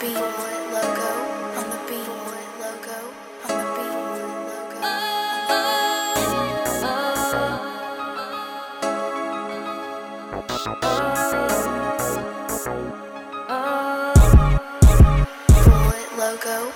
beat, logo, on the beat, logo, on the beat, logo. Logo.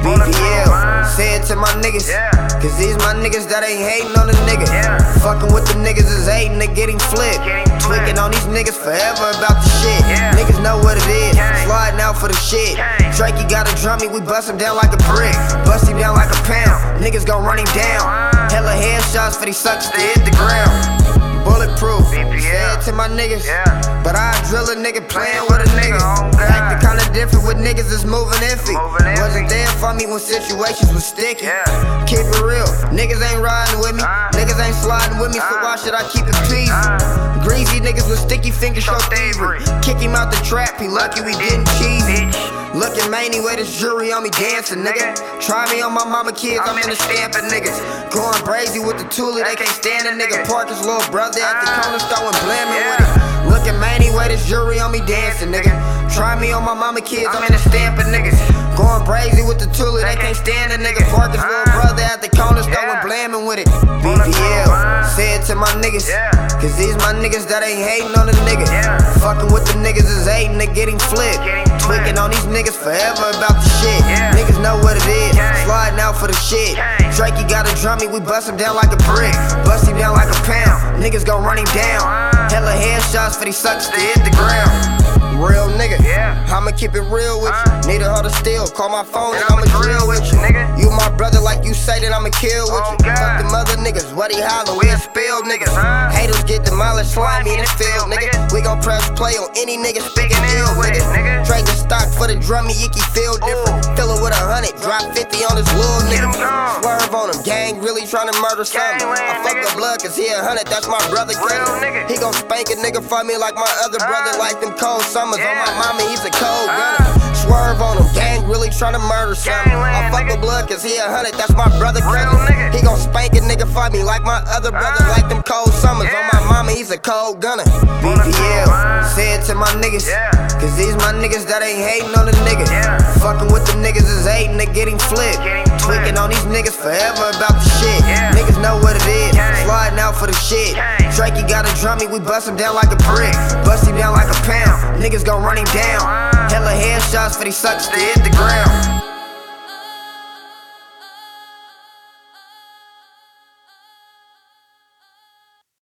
BPL, say it to my niggas, cause these my niggas that ain't hating on the nigga. Fucking with the niggas is hating, they getting flipped. Tweaking on these niggas forever about the shit. Niggas know what it is, sliding out for the shit. Drakey got a drummy, we bust him down like a brick. Bust him down like a pound, niggas gon' run him down. Hella headshots for these suckers to hit the ground. Bulletproof, say it to my niggas, but I drill a nigga playing with a nigga. Acting kinda different with niggas that's moving iffy. Wasn't there for me when situations was sticky. Keep it real, niggas ain't riding with me, niggas ain't sliding with me, so why should I keep it peasy? Greasy niggas with sticky fingers show thievery. Kick him out the trap, he lucky we didn't cheesy. Looking manny with this jewelry on me dancing, nigga. Try me on my mama kids, I'm in the stamping niggas. Going crazy with the toolie, they can't stand a nigga. Park his little brother at the corner store and blaming with it. Looking manny with this jewelry on me dancing, nigga. Try me on my mama kids, I'm in the stamping niggas. Going crazy with the toolie, they can't stand a nigga. Park his little brother at the corner store and blaming with it. BPL, say it to my niggas, cause these my niggas that ain't hating on the nigga. Fucking with the niggas is hating, they getting flipped. Tweaking on these niggas forever about the shit. Niggas know what it is, sliding out for the shit. Drakey got a drummy, we bust him down like a brick. Bust him down like a pound, niggas gon' run him down. Hella headshots for these suckers to hit the ground. Real nigga, I'ma keep it real with you. Need a to steal, call my phone and I'ma drill with you. You my brother like you say that I'ma kill with you. Fuck them other niggas, what he holler, we a spill niggas. Haters get demolished, slimy in the field, nigga. We gon' press play on any nigga speaking ill with it. Trade the stock for the drummy, Yicky feel different. Fill it with 100, drop 50 on this little nigga. Swerve on him, gang really tryna murder something. I fuck the blood cause he 100, that's my brother cousin. He gon' spank a nigga for me like my other brother, like them cold summers. On my mama, he's a cold gunner. Swerve on him, gang really tryna murder something. I fuck with blood cause he 100, that's my brother cousin. He gon' spank a nigga for me like my other brother, like them cold summers. On my mama, he's a cold gunner. BPL, say it to my niggas, cause these my niggas that ain't hating on the nigga. Fucking with the niggas is hating, they getting flipped. Tweaking on these niggas forever about the shit. Niggas know what it is, sliding out for the shit. Drakey got a drummy, we bust him down like a brick. Bust him down like a pound, niggas gon' run him down. Hella headshots for these suckers to hit the ground.